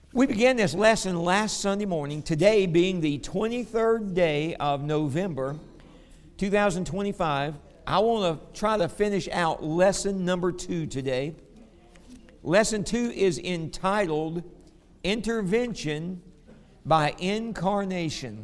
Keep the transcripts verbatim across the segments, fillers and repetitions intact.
We began this lesson last Sunday morning, today being the twenty-third day of November, two thousand twenty-five. I want to try to finish out lesson number two today. Lesson two is entitled Intervention by Incarnation.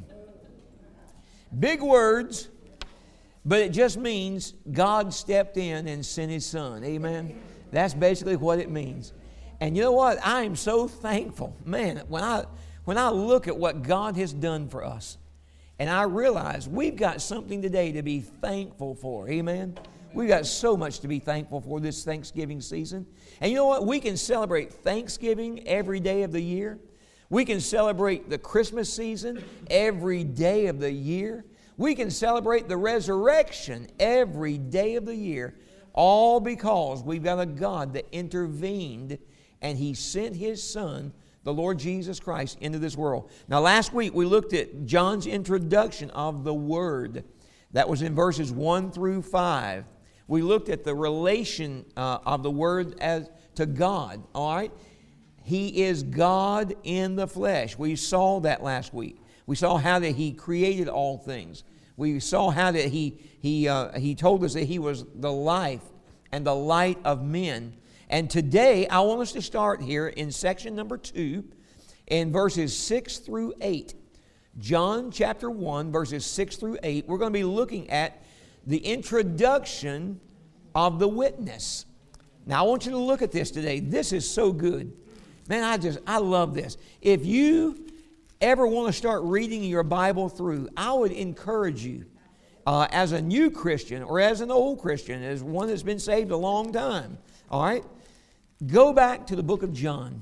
Big words, but it just means God stepped in and sent His Son. Amen? That's basically what it means. And you know what? I am so thankful. Man, when I, when I look at what God has done for us, and I realize we've got something today to be thankful for. Amen? We've got so much to be thankful for this Thanksgiving season. And you know what? We can celebrate Thanksgiving every day of the year. We can celebrate the Christmas season every day of the year. We can celebrate the resurrection every day of the year, all because we've got a God that intervened and He sent His Son, the Lord Jesus Christ, into this world. Now, last week we looked at John's introduction of the Word. That was in verses one through five. We looked at the relation uh, of the Word as to God, all right? He is God in the flesh. We saw that last week. We saw how that He created all things. We saw how that He, he, uh, he told us that He was the life and the light of men. And today, I want us to start here in section number two, in verses six through eight. John chapter one, verses six through eight. We're going to be looking at the introduction of the witness. Now, I want you to look at this today. This is so good. Man, I just, I love this. If you ever want to start reading your Bible through, I would encourage you, uh, as a new Christian or as an old Christian, as one that's been saved a long time, all right? Go back to the book of John.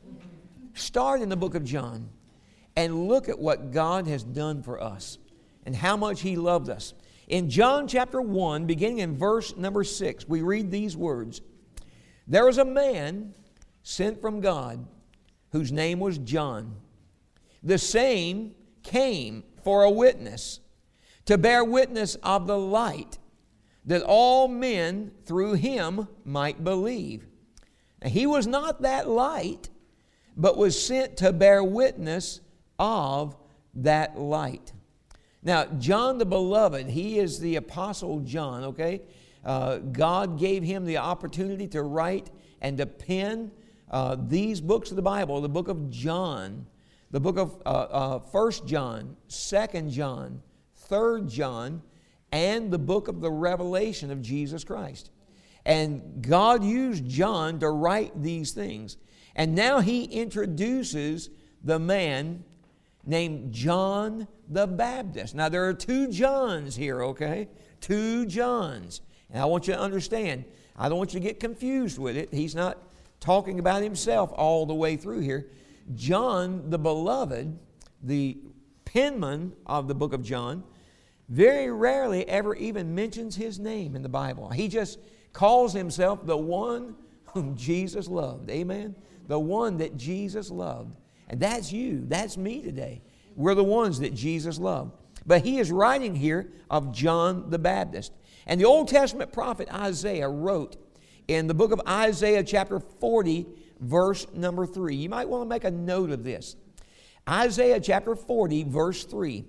Start in the book of John and look at what God has done for us and how much He loved us. In John chapter one, beginning in verse number six, we read these words. There was a man sent from God whose name was John. The same came for a witness, to bear witness of the light, that all men through him might believe. Now, he was not that light, but was sent to bear witness of that light. Now, John the Beloved, he is the Apostle John, okay? Uh, God gave him the opportunity to write and to pen uh, these books of the Bible, the book of John, the book of uh, uh, First John, Second John, Third John, and the book of the Revelation of Jesus Christ. And God used John to write these things. And now He introduces the man named John the Baptist. Now, there are two Johns here, okay? Two Johns. And I want you to understand, I don't want you to get confused with it. He's not talking about himself all the way through here. John the Beloved, the penman of the book of John, very rarely ever even mentions his name in the Bible. He just calls himself the one whom Jesus loved. Amen? The one that Jesus loved. And that's you. That's me today. We're the ones that Jesus loved. But he is writing here of John the Baptist. And the Old Testament prophet Isaiah wrote in the book of Isaiah chapter forty, verse number three. You might want to make a note of this. Isaiah chapter forty, verse three.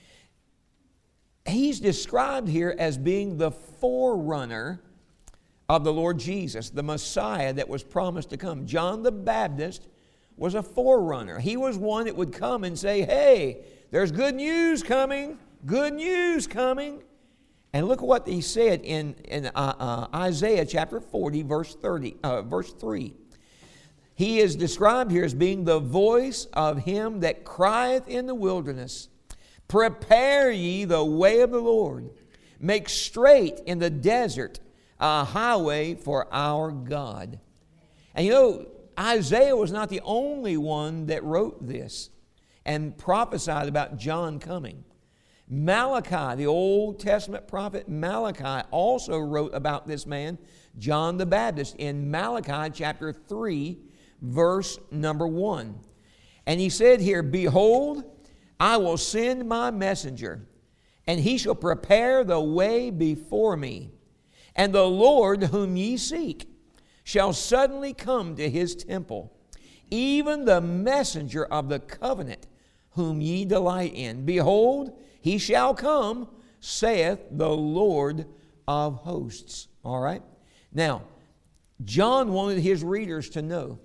He's described here as being the forerunner of the Lord Jesus, the Messiah that was promised to come. John the Baptist was a forerunner. He was one that would come and say, hey, there's good news coming, good news coming. And look at what he said in, in uh, uh, Isaiah chapter forty, verse thirty, uh, verse three. He is described here as being the voice of him that crieth in the wilderness, prepare ye the way of the Lord, make straight in the desert a highway for our God. And you know, Isaiah was not the only one that wrote this and prophesied about John coming. Malachi, the Old Testament prophet Malachi, also wrote about this man, John the Baptist, in Malachi chapter three, verse number one. And he said here, behold, I will send my messenger, and he shall prepare the way before me. And the Lord whom ye seek shall suddenly come to His temple. even the messenger of the covenant, whom ye delight in. Behold, he shall come, saith the Lord of hosts. All right? Now, John wanted his readers to know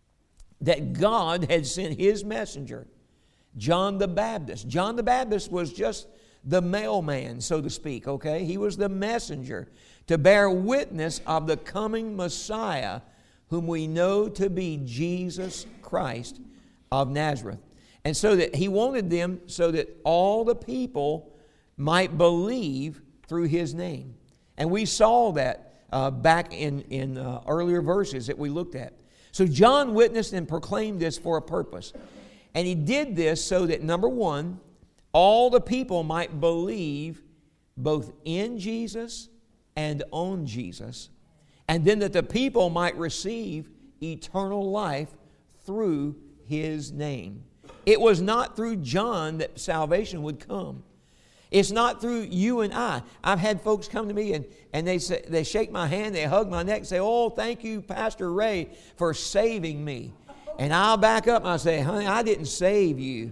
that God had sent his messenger, John the Baptist. John the Baptist was just the mailman, so to speak, okay? He was the messenger to bear witness of the coming Messiah, whom we know to be Jesus Christ of Nazareth. And so that he wanted them so that all the people might believe through his name. And we saw that uh, back in, in uh, earlier verses that we looked at. So John witnessed and proclaimed this for a purpose. And he did this so that, number one, all the people might believe both in Jesus and on Jesus, and then that the people might receive eternal life through his name. It was not through John that salvation would come. It's not through you and I. I've had folks come to me and, and they say, they shake my hand, they hug my neck and say, "Oh, thank you, Pastor Ray, for saving me." And I'll back up and I'll say, "Honey, I didn't save you.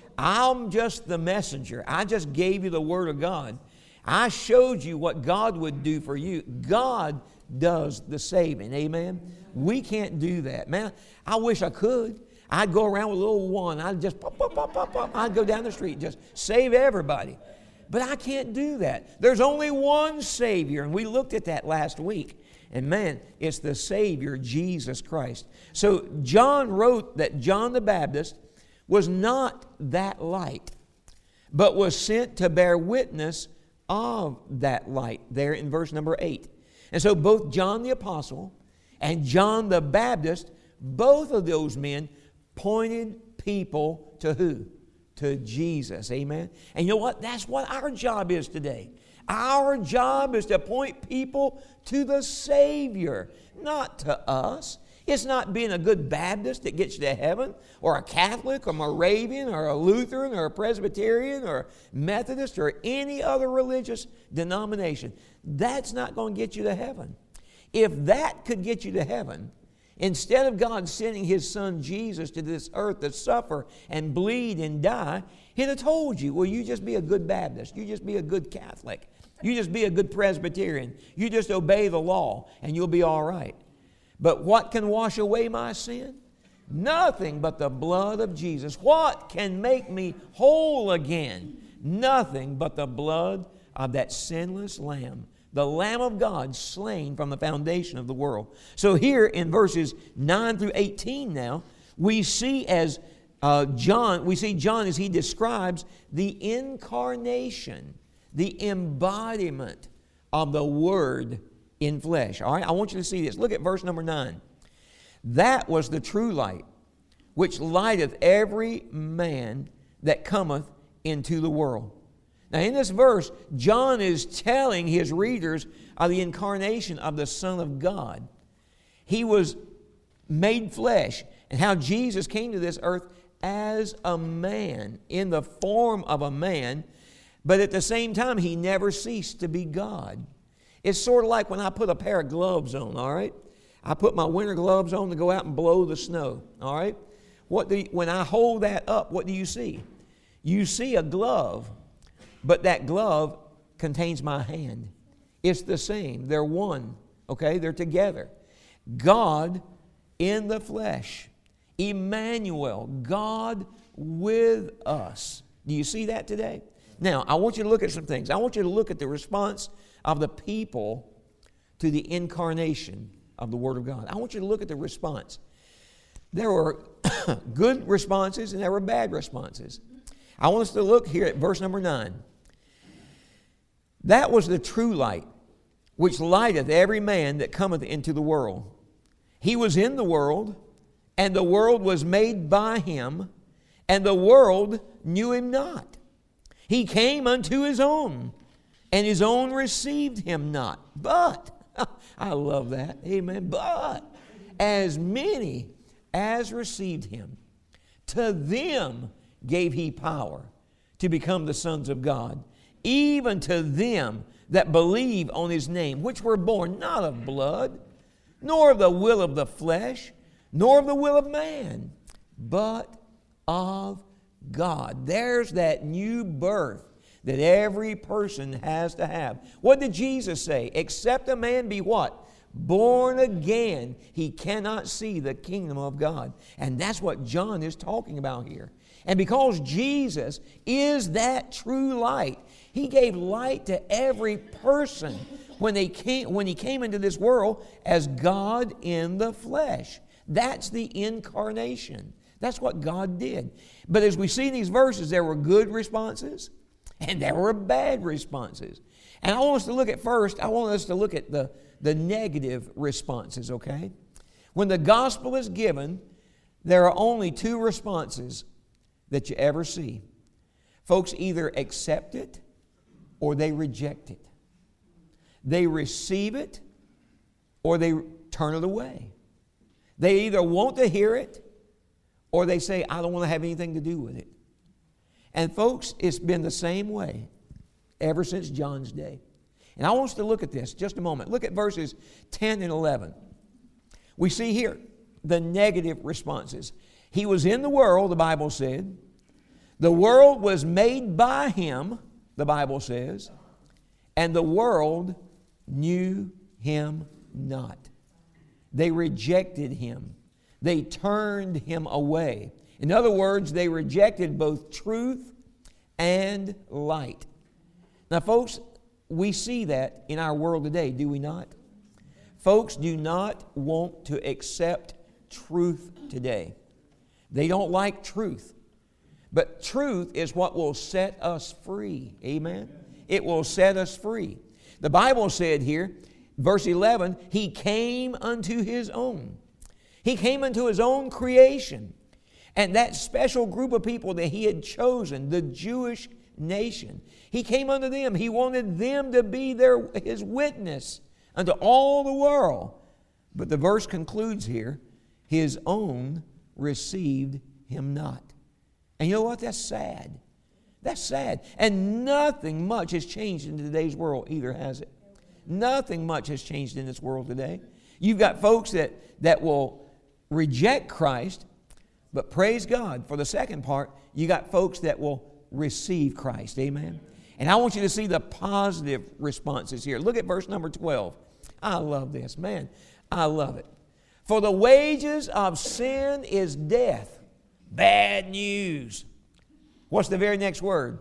I'm just the messenger. I just gave you the Word of God. I showed you what God would do for you." God does the saving. Amen? We can't do that. Man, I wish I could. I'd go around with a little one. I'd just pop, pop, pop, pop, pop. I'd go down the street and just save everybody. But I can't do that. There's only one Savior, and we looked at that last week. And man, it's the Savior, Jesus Christ. So John wrote that John the Baptist was not that light, but was sent to bear witness of that light, there in verse number eight. And so both John the Apostle and John the Baptist, both of those men pointed people to who? To Jesus. Amen? And you know what? That's what our job is today. Our job is to point people to the Savior, not to us. It's not being a good Baptist that gets you to heaven, or a Catholic, or a Moravian, or a Lutheran, or a Presbyterian, or a Methodist, or any other religious denomination. That's not going to get you to heaven. If that could get you to heaven, instead of God sending His Son Jesus to this earth to suffer and bleed and die, He'd have told you, well, you just be a good Baptist. You just be a good Catholic. You just be a good Presbyterian. You just obey the law, and you'll be all right. But what can wash away my sin? Nothing but the blood of Jesus. What can make me whole again? Nothing but the blood of that sinless Lamb, the Lamb of God slain from the foundation of the world. So here in verses nine through eighteen now, we see as uh, John, we see John as he describes the incarnation, the embodiment of the Word in flesh. All right, I want you to see this. Look at verse number nine. That was the true light, which lighteth every man that cometh into the world. Now, in this verse, John is telling his readers of the incarnation of the Son of God. He was made flesh, and how Jesus came to this earth as a man, in the form of a man, but at the same time, He never ceased to be God. It's sort of like when I put a pair of gloves on, all right? I put my winter gloves on to go out and blow the snow, all right? What do you, when I hold that up, what do you see? You see a glove, but that glove contains my hand. It's the same. They're one, okay? They're together. God in the flesh. Emmanuel, God with us. Do you see that today? Now, I want you to look at some things. I want you to look at the response of the people to the incarnation of the Word of God. I want you to look at the response. There were good responses and there were bad responses. I want us to look here at verse number nine. That was the true light, which lighteth every man that cometh into the world. He was in the world, and the world was made by Him, and the world knew Him not. He came unto His own, and His own received Him not. But, I love that, amen, but as many as received Him, to them gave He power to become the sons of God, even to them that believe on His name, which were born not of blood, nor of the will of the flesh, nor of the will of man, but of God. There's that new birth that every person has to have. What did Jesus say? Except a man be what? Born again, he cannot see the kingdom of God. And that's what John is talking about here. And because Jesus is that true light, he gave light to every person when they came, when he came into this world as God in the flesh. That's the incarnation. That's what God did. But as we see in these verses, there were good responses and there were bad responses. And I want us to look at first, I want us to look at the, the negative responses, okay? When the gospel is given, there are only two responses that you ever see. Folks either accept it or they reject it. They receive it or they turn it away. They either want to hear it or they say, I don't want to have anything to do with it. And folks, it's been the same way ever since John's day. And I want us to look at this just a moment. Look at verses ten and eleven. We see here the negative responses. He was in the world, the Bible said. The world was made by him, the Bible says, and the world knew him not. They rejected him. They turned him away. In other words, they rejected both truth and light. Now, folks, we see that in our world today, do we not? Folks do not want to accept truth today. They don't like truth. But truth is what will set us free. Amen? It will set us free. The Bible said here, verse eleven, He came unto His own. He came unto His own creation. And that special group of people that He had chosen, the Jewish nation, He came unto them. He wanted them to be their, His witness unto all the world. But the verse concludes here, His own received Him not. And you know what? That's sad. That's sad. And nothing much has changed in today's world either, has it? Nothing much has changed in this world today. You've got folks that, that will reject Christ, but praise God, for the second part, you got folks that will receive Christ. Amen? And I want you to see the positive responses here. Look at verse number twelve. I love this. Man, I love it. For the wages of sin is death. Bad news. What's the very next word?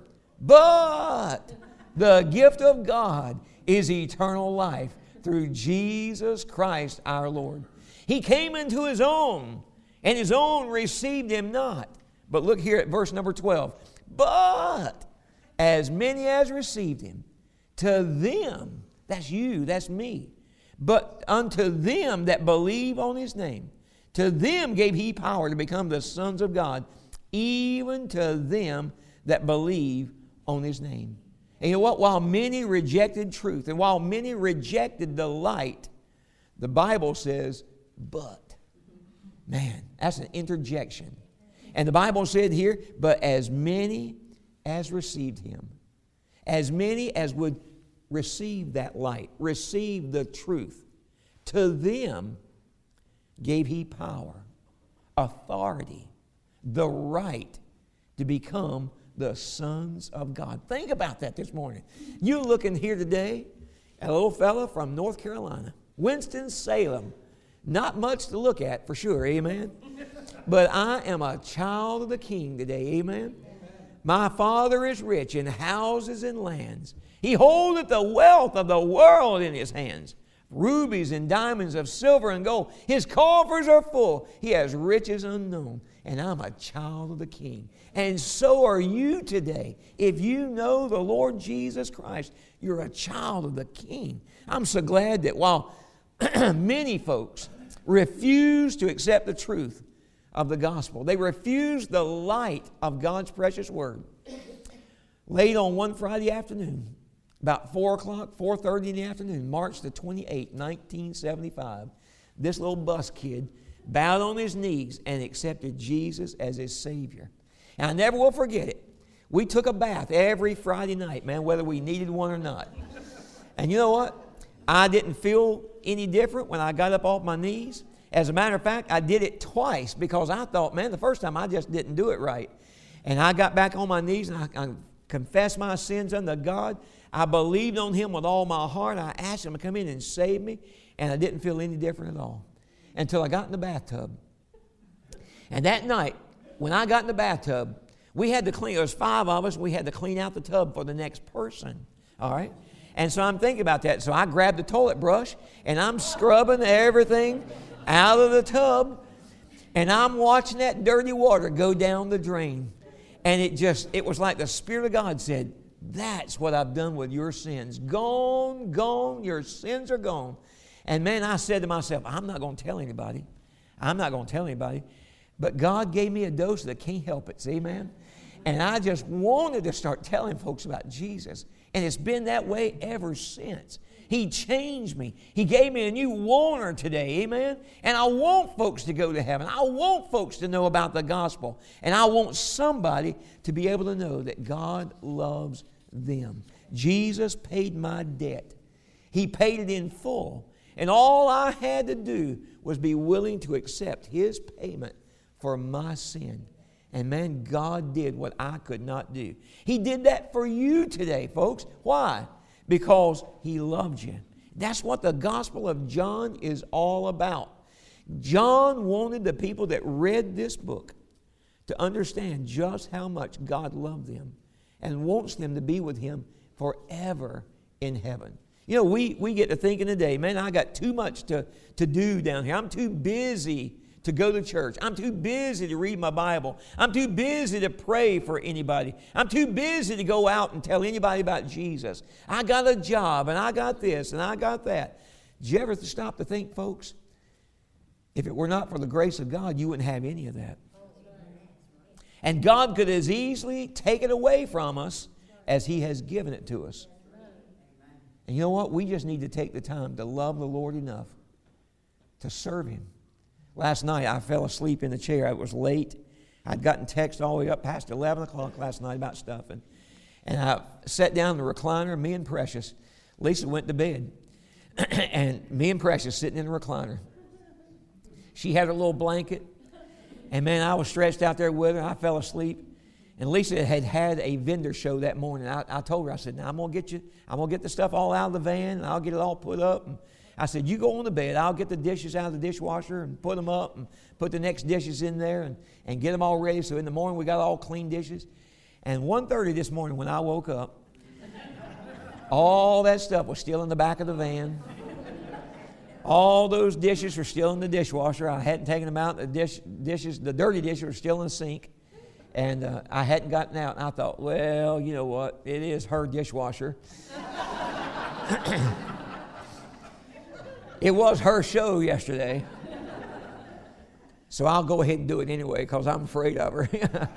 But the gift of God is eternal life through Jesus Christ our Lord. He came into His own, and His own received Him not. But look here at verse number twelve. But as many as received Him, to them, that's you, that's me, but unto them that believe on His name, to them gave He power to become the sons of God, even to them that believe on His name. And you know what? While many rejected truth, and while many rejected the light, the Bible says, but. Man, that's an interjection. And the Bible said here, but as many as received Him, as many as would receive that light, receive the truth, to them gave He power, authority, the right to become the sons of God. Think about that this morning. You looking here today at a little fella from North Carolina, Winston-Salem. Not much to look at for sure, amen? But I am a child of the King today, amen? My Father is rich in houses and lands. He holdeth the wealth of the world in His hands. Rubies and diamonds of silver and gold. His coffers are full. He has riches unknown. And I'm a child of the King. And so are you today. If you know the Lord Jesus Christ, you're a child of the King. I'm so glad that while many folks refuse to accept the truth of the gospel, they refuse the light of God's precious word. Late on one Friday afternoon, about four o'clock, four thirty in the afternoon, March the twenty-eighth, nineteen seventy-five, this little bus kid bowed on his knees and accepted Jesus as his Savior. And I never will forget it. We took a bath every Friday night, man, whether we needed one or not. And you know what? I didn't feel any different when I got up off my knees. As a matter of fact, I did it twice because I thought, man, the first time I just didn't do it right. And I got back on my knees and I, I confessed my sins unto God. I believed on Him with all my heart. I asked Him to come in and save me. And I didn't feel any different at all until I got in the bathtub. And that night, when I got in the bathtub, we had to clean, there was five of us, we had to clean out the tub for the next person. All right? And so I'm thinking about that. So I grabbed the toilet brush and I'm scrubbing everything out of the tub. And I'm watching that dirty water go down the drain. And it just, it was like the Spirit of God said, that's what I've done with your sins. Gone, gone, your sins are gone. And man, I said to myself, I'm not going to tell anybody. I'm not going to tell anybody. But God gave me a dose that can't help it. See, amen? And I just wanted to start telling folks about Jesus. And it's been that way ever since. He changed me. He gave me a new water today, amen? And I want folks to go to heaven. I want folks to know about the gospel. And I want somebody to be able to know that God loves them. Jesus paid my debt. He paid it in full. And all I had to do was be willing to accept His payment for my sin. And man, God did what I could not do. He did that for you today, folks. Why? Because He loved you. That's what the Gospel of John is all about. John wanted the people that read this book to understand just how much God loved them and wants them to be with Him forever in heaven. You know, we, we get to thinking today, man, I got too much to, to do down here. I'm too busy to go to church. I'm too busy to read my Bible. I'm too busy to pray for anybody. I'm too busy to go out and tell anybody about Jesus. I got a job and I got this and I got that. Did you ever stop to think, folks? If it were not for the grace of God, you wouldn't have any of that. And God could as easily take it away from us as He has given it to us. And you know what? We just need to take the time to love the Lord enough to serve Him. Last night, I fell asleep in the chair. It was late. I'd gotten text all the way up past eleven o'clock last night about stuff. And, and I sat down in the recliner, me and Precious. Lisa went to bed. And me and Precious sitting in the recliner. She had her little blanket. And man, I was stretched out there with her. I fell asleep. And Lisa had had a vendor show that morning. I, I told her, I said, now I'm going to get you, I'm going to get the stuff all out of the van, and I'll get it all put up. And I said, you go on the bed. I'll get the dishes out of the dishwasher and put them up and put the next dishes in there and, and get them all ready. So in the morning, we got all clean dishes. And one thirty this morning when I woke up, all that stuff was still in the back of the van. All those dishes were still in the dishwasher. I hadn't taken them out. The dish, dishes, the dirty dishes were still in the sink. And uh, I hadn't gotten out. And I thought, well, you know what? It is her dishwasher. It was her show yesterday. So I'll go ahead and do it anyway because I'm afraid of her.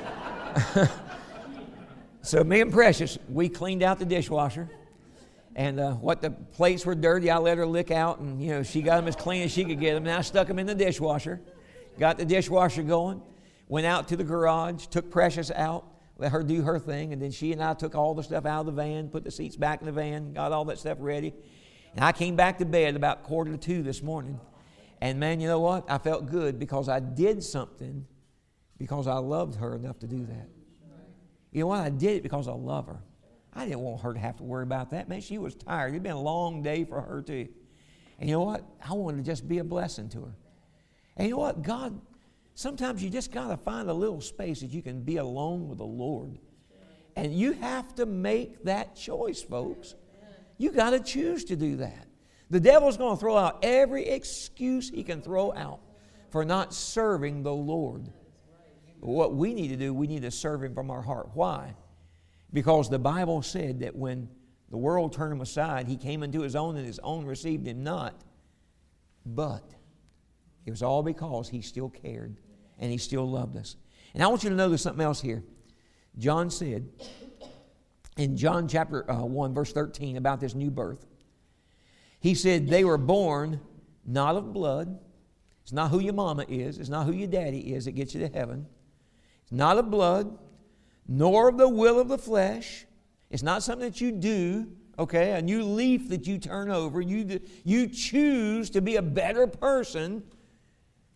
So me and Precious, we cleaned out the dishwasher. And uh, what the plates were dirty, I let her lick out. And, you know, she got them as clean as she could get them. And I stuck them in the dishwasher. Got the dishwasher going. Went out to the garage, took Precious out, let her do her thing. And then she and I took all the stuff out of the van, put the seats back in the van, got all that stuff ready. And I came back to bed about quarter to two this morning. And man, you know what? I felt good because I did something because I loved her enough to do that. You know what? I did it because I love her. I didn't want her to have to worry about that. Man, she was tired. It had been a long day for her too. And you know what? I wanted to just be a blessing to her. And you know what? God, sometimes you just got to find a little space that you can be alone with the Lord. And you have to make that choice, folks. You got to choose to do that. The devil's going to throw out every excuse he can throw out for not serving the Lord. But what we need to do, we need to serve Him from our heart. Why? Because the Bible said that when the world turned Him aside, He came into His own and His own received Him not. But it was all because He still cared and He still loved us. And I want you to know there's something else here. John said in John chapter uh, one, verse thirteen, about this new birth. He said, they were born not of blood. It's not who your mama is. It's not who your daddy is that gets you to heaven. It's not of blood, nor of the will of the flesh. It's not something that you do, okay, a new leaf that you turn over. You, you choose to be a better person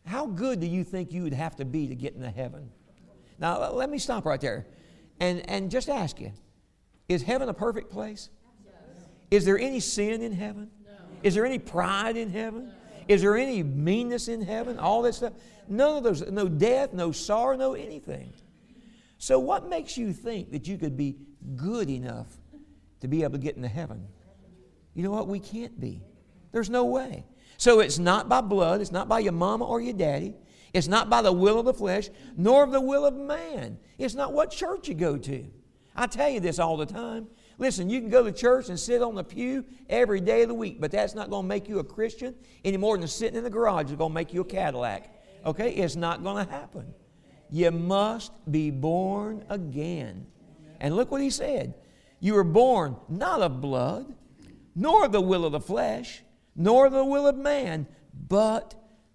How good do you think you would have to be to get into heaven? Now, let me stop right there and, and just ask you, is heaven a perfect place? Is there any sin in heaven? Is there any pride in heaven? Is there any meanness in heaven? All that stuff? None of those. No death, no sorrow, no anything. So what makes you think that you could be good enough to be able to get into heaven? You know what? We can't be. There's no way. So it's not by blood. It's not by your mama or your daddy. It's not by the will of the flesh, nor of the will of man. It's not what church you go to. I tell you this all the time. Listen, you can go to church and sit on the pew every day of the week, but that's not going to make you a Christian any more than sitting in the garage is going to make you a Cadillac. Okay? It's not going to happen. You must be born again. And look what he said. You were born not of blood, nor of the will of the flesh, nor of the will of man, but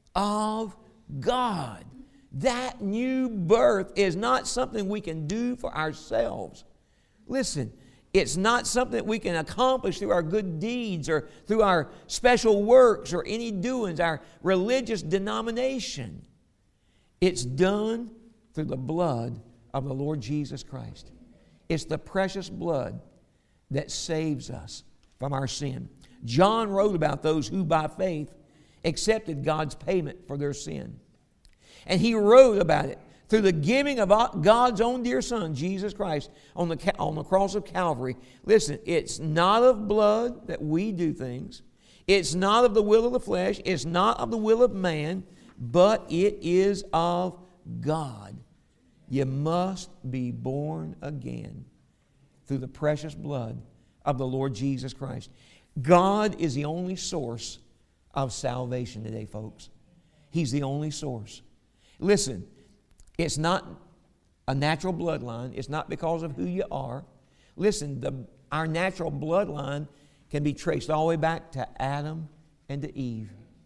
of God. That new birth is not something we can do for ourselves. Listen, it's not something that we can accomplish through our good deeds or through our special works or any doings, our religious denomination. It's done through the blood of the Lord Jesus Christ. It's the precious blood that saves us from our sin. John wrote about those who by faith accepted God's payment for their sin. And he wrote about it through the giving of God's own dear Son, Jesus Christ, on the, on the cross of Calvary. Listen, it's not of blood that we do things. It's not of the will of the flesh. It's not of the will of man, but it is of God. You must be born again through the precious blood of the Lord Jesus Christ. God is the only source of salvation today, folks. He's the only source. Listen, it's not a natural bloodline. It's not because of who you are. Listen, the, our natural bloodline can be traced all the way back to Adam and to Eve.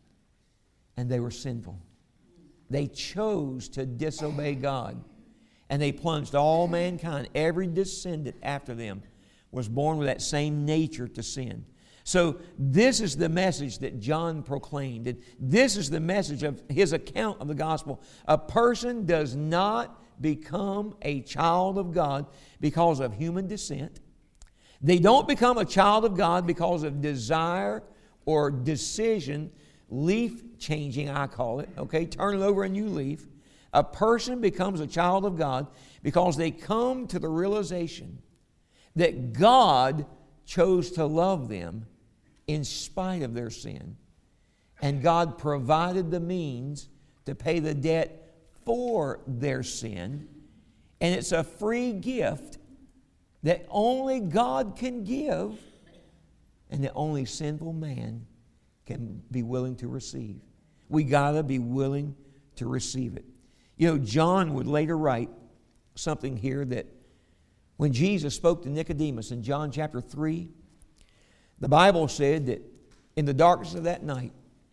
And they were sinful. They chose to disobey God. And they plunged all mankind, every descendant after them was born with that same nature to sin. So this is the message that John proclaimed. And this is the message of his account of the gospel. A person does not become a child of God because of human descent. They don't become a child of God because of desire or decision, leaf changing, I call it. Okay, turning over a new leaf. A person becomes a child of God because they come to the realization that God chose to love them in spite of their sin. And God provided the means to pay the debt for their sin. And it's a free gift that only God can give and that only sinful man can be willing to receive. We got to be willing to receive it. You know, John would later write something here that when Jesus spoke to Nicodemus in John chapter three, the Bible said that in the darkness of that night,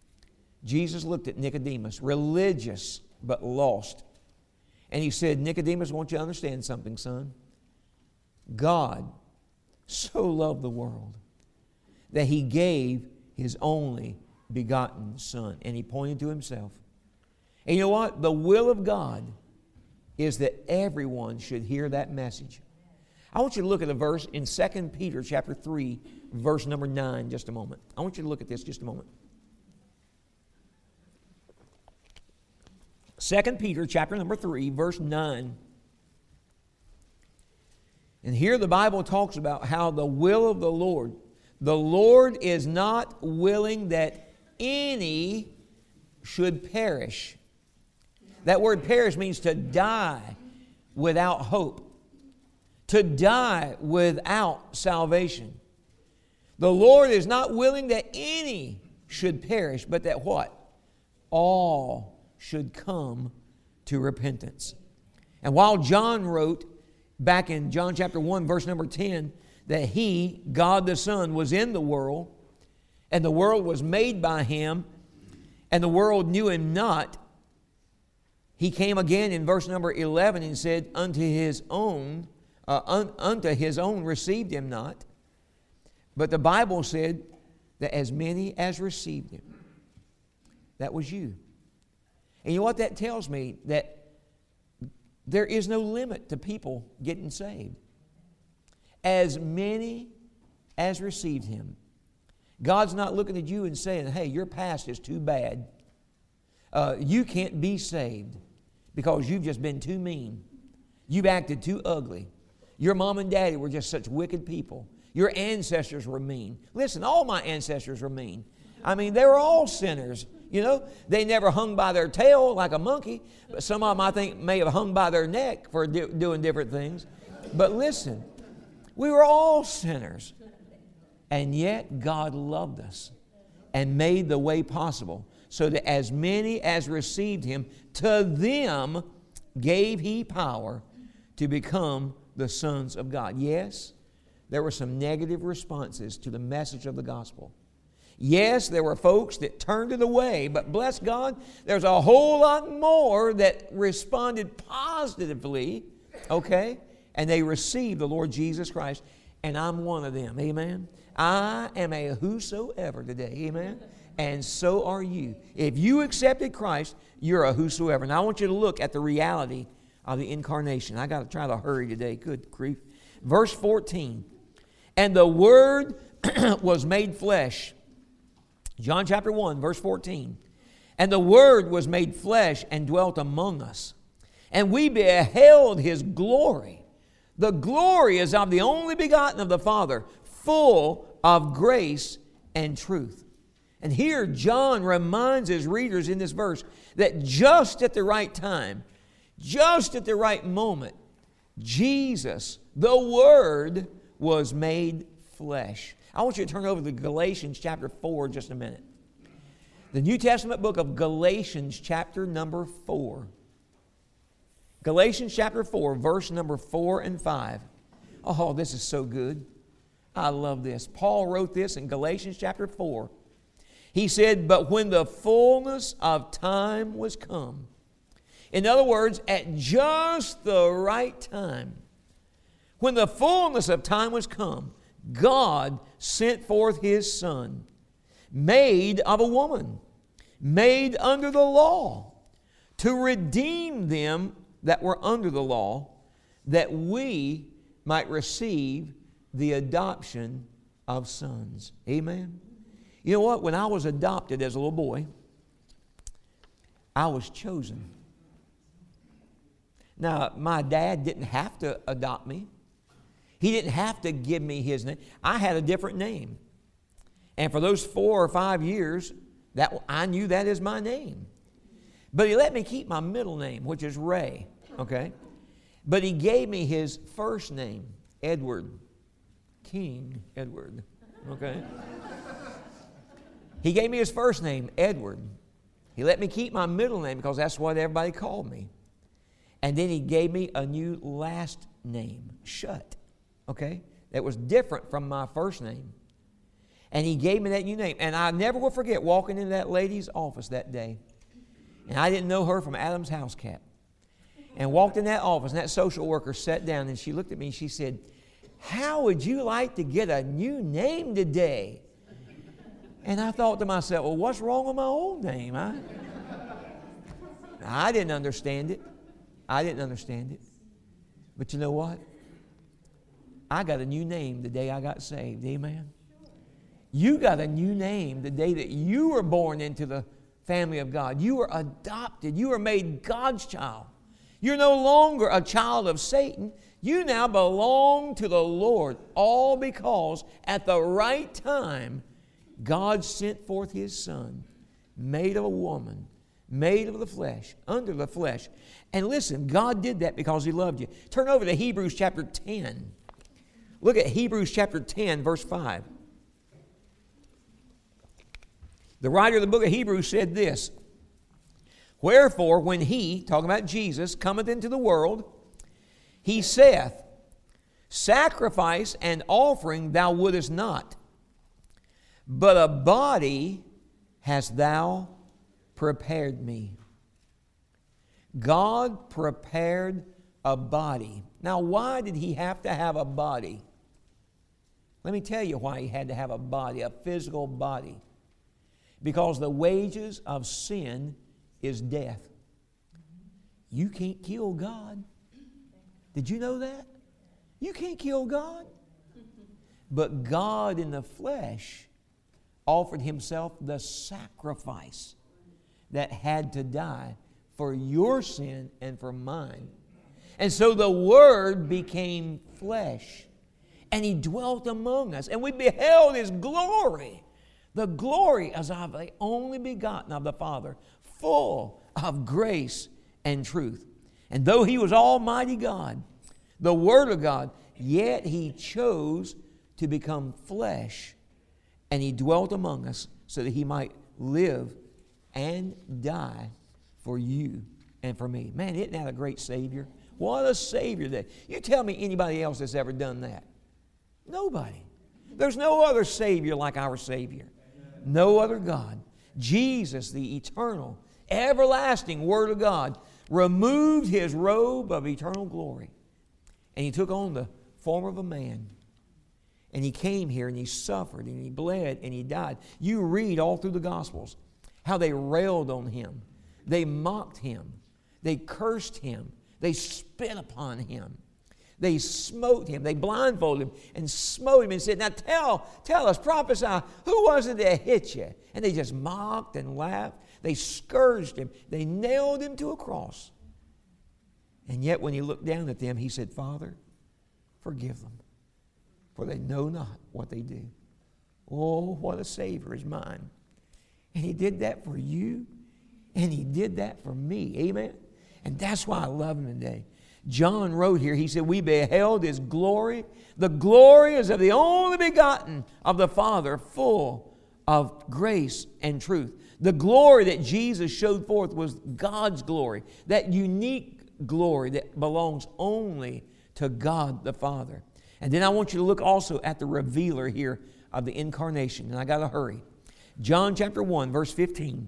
Jesus looked at Nicodemus, religious but lost. And he said, Nicodemus, I want you to understand something, son. God so loved the world that He gave His only begotten Son. And He pointed to Himself. And you know what? The will of God is that everyone should hear that message. I want you to look at a verse in Second Peter chapter three, verse number nine, just a moment. I want you to look at this just a moment. Second Peter chapter number three, verse nine. And here the Bible talks about how the will of the Lord, the Lord is not willing that any should perish. That word perish means to die without hope. To die without salvation. The Lord is not willing that any should perish, but that what? All should come to repentance. And while John wrote back in John chapter one, verse number ten, that He, God the Son, was in the world, and the world was made by Him, and the world knew Him not, He came again in verse number eleven and said, unto His own, uh, un, unto His own received Him not. But the Bible said that as many as received Him, that was you. And you know what that tells me? That there is no limit to people getting saved. As many as received Him. God's not looking at you and saying, hey, your past is too bad. Uh, you can't be saved because you've just been too mean. You've acted too ugly. Your mom and daddy were just such wicked people. Your ancestors were mean. Listen, all my ancestors were mean. I mean, they were all sinners. You know, they never hung by their tail like a monkey. But some of them, I think, may have hung by their neck for di- doing different things. But listen, we were all sinners. And yet God loved us and made the way possible so that as many as received Him, to them gave He power to become the sons of God. Yes, there were some negative responses to the message of the gospel. Yes, there were folks that turned it away, but bless God, there's a whole lot more that responded positively, okay? And they received the Lord Jesus Christ, and I'm one of them, amen? I am a whosoever today, amen? And so are you. If you accepted Christ, you're a whosoever. Now I want you to look at the reality of the incarnation. I got to try to hurry today. Good grief. Verse fourteen. And the Word was made flesh. John chapter one, verse fourteen. And the Word was made flesh and dwelt among us. And we beheld His glory. The glory is of the only begotten of the Father, full of grace and truth. And here John reminds his readers in this verse that just at the right time, just at the right moment, Jesus, the Word, was made flesh. I want you to turn over to Galatians chapter four just a minute. The New Testament book of Galatians chapter number four. Galatians chapter four, verse number four and five. Oh, this is so good. I love this. Paul wrote this in Galatians chapter four. He said, but when the fullness of time was come, in other words, at just the right time, when the fullness of time was come, God sent forth His Son, made of a woman, made under the law, to redeem them that were under the law, that we might receive the adoption of sons. Amen. You know what? When I was adopted as a little boy, I was chosen. Now, my dad didn't have to adopt me. He didn't have to give me his name. I had a different name. And for those four or five years, that I knew that is my name. But he let me keep my middle name, which is Ray. Okay? But he gave me his first name, Edward. King Edward. Okay? He gave me his first name, Edward. He let me keep my middle name because that's what everybody called me. And then he gave me a new last name, Shut. Okay? That was different from my first name. And he gave me that new name. And I never will forget walking into that lady's office that day. And I didn't know her from Adam's house cat. And walked in that office, and that social worker sat down, and she looked at me and she said, how would you like to get a new name today? And I thought to myself, well, what's wrong with my old name? I, I didn't understand it. I didn't understand it. But you know what? I got a new name the day I got saved. Amen? You got a new name the day that you were born into the family of God. You were adopted. You were made God's child. You're no longer a child of Satan. You now belong to the Lord, all because at the right time, God sent forth His Son, made of a woman, made of the flesh, under the flesh. And listen, God did that because He loved you. Turn over to Hebrews chapter ten. Look at Hebrews chapter ten, verse five. The writer of the book of Hebrews said this, wherefore, when He, talking about Jesus, cometh into the world, He saith, sacrifice and offering thou wouldest not, but a body hast thou prepared me. God prepared a body. Now, why did He have to have a body? Let me tell you why He had to have a body, a physical body. Because the wages of sin is death. You can't kill God. Did you know that? You can't kill God. But God in the flesh offered Himself the sacrifice that had to die for your sin and for mine. And so the Word became flesh, and He dwelt among us, and we beheld His glory. The glory as of the only begotten of the Father, full of grace and truth. And though He was Almighty God, the Word of God, yet He chose to become flesh, and He dwelt among us so that He might live and die for you and for me. Man, isn't that a great Savior? What a Savior that. You tell me anybody else that's ever done that. Nobody. There's no other Savior like our Savior. No other God. Jesus, the eternal, everlasting Word of God, removed His robe of eternal glory, and He took on the form of a man. And He came here and He suffered and He bled and He died. You read all through the Gospels how they railed on Him. They mocked Him. They cursed Him. They spit upon Him. They smote Him. They blindfolded Him and smote Him and said, now tell, tell us, prophesy, who was it that hit you? And they just mocked and laughed. They scourged Him. They nailed Him to a cross. And yet when He looked down at them, He said, Father, forgive them, for they know not what they do. Oh, what a Savior is mine. And He did that for you, and He did that for me. Amen? And that's why I love Him today. John wrote here, he said, we beheld His glory. The glory is of the only begotten of the Father, full of grace and truth. The glory that Jesus showed forth was God's glory, that unique glory that belongs only to God the Father. And then I want you to look also at the revealer here of the incarnation. And I got to hurry. John chapter one, verse fifteen.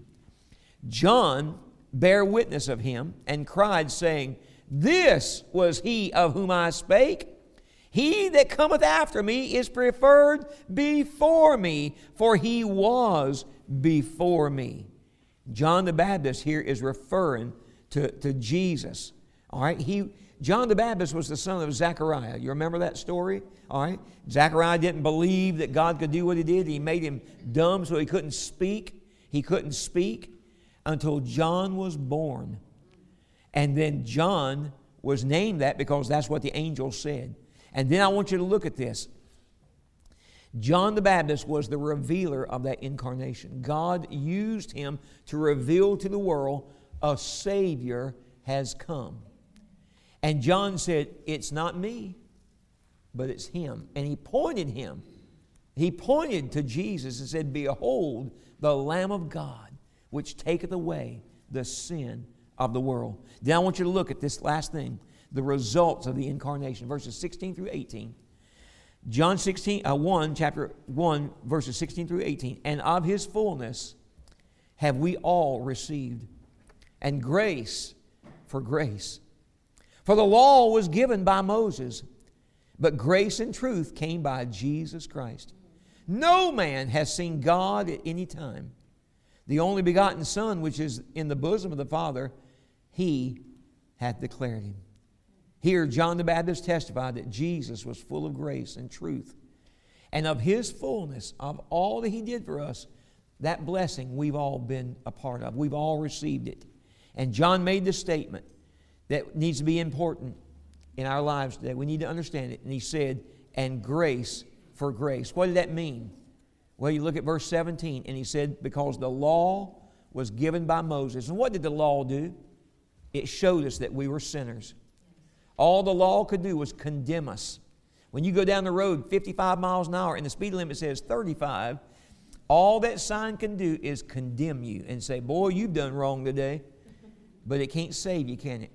John bare witness of Him and cried, saying, this was He of whom I spake. He that cometh after me is preferred before me, for He was before me. John the Baptist here is referring to, to Jesus. All right, he John the Baptist was the son of Zechariah. You remember that story? All right, Zechariah didn't believe that God could do what He did. He made him dumb so he couldn't speak. He couldn't speak until John was born. And then John was named that because that's what the angel said. And then I want you to look at this. John the Baptist was the revealer of that incarnation. God used him to reveal to the world a Savior has come. And John said, it's not me, but it's Him. And he pointed him. He pointed to Jesus and said, behold, the Lamb of God, which taketh away the sin of the world. Then I want you to look at this last thing, the results of the incarnation, verses sixteen through eighteen. John sixteen, uh, one, chapter one, verses sixteen through eighteen. And of His fullness have we all received, and grace for grace. For the law was given by Moses, but grace and truth came by Jesus Christ. No man has seen God at any time. The only begotten Son, which is in the bosom of the Father, He hath declared Him. Here, John the Baptist testified that Jesus was full of grace and truth. And of His fullness, of all that He did for us, that blessing we've all been a part of. We've all received it. And John made this statement that needs to be important in our lives today. We need to understand it. And he said, and grace for grace. What did that mean? Well, you look at verse seventeen, and he said, because the law was given by Moses. And what did the law do? It showed us that we were sinners. All the law could do was condemn us. When you go down the road fifty-five miles an hour and the speed limit says thirty-five, all that sign can do is condemn you and say, boy, you've done wrong today. But it can't save you, can it?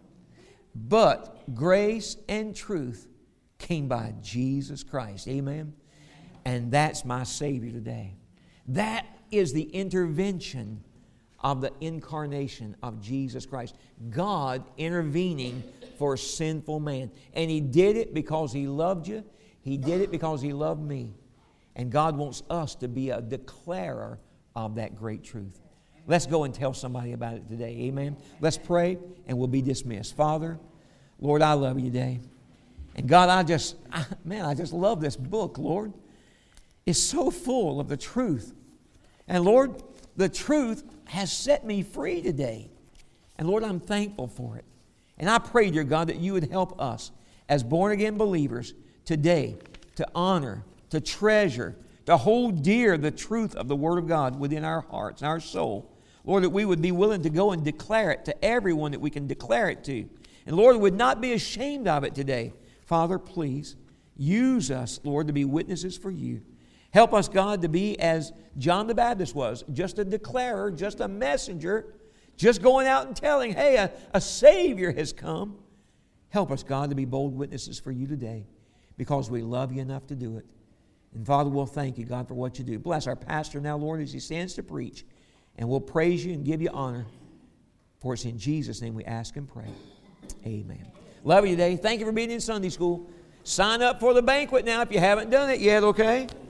But grace and truth came by Jesus Christ. Amen? And that's my Savior today. That is the intervention of the incarnation of Jesus Christ. God intervening for sinful man. And He did it because He loved you. He did it because He loved me. And God wants us to be a declarer of that great truth. Let's go and tell somebody about it today. Amen. Let's pray and we'll be dismissed. Father, Lord, I love you today. And God, I just, I, man, I just love this book, Lord. It's so full of the truth. And Lord, the truth has set me free today. And Lord, I'm thankful for it. And I pray, dear God, that you would help us as born-again believers today to honor, to treasure, to hold dear the truth of the Word of God within our hearts and our soul. Lord, that we would be willing to go and declare it to everyone that we can declare it to. And Lord, would not be ashamed of it today. Father, please use us, Lord, to be witnesses for you. Help us, God, to be as John the Baptist was, just a declarer, just a messenger, just going out and telling, hey, a, a Savior has come. Help us, God, to be bold witnesses for you today because we love you enough to do it. And Father, we'll thank you, God, for what you do. Bless our pastor now, Lord, as he stands to preach. And we'll praise you and give you honor. For it's in Jesus' name we ask and pray. Amen. Love you today. Thank you for being in Sunday school. Sign up for the banquet now if you haven't done it yet, okay?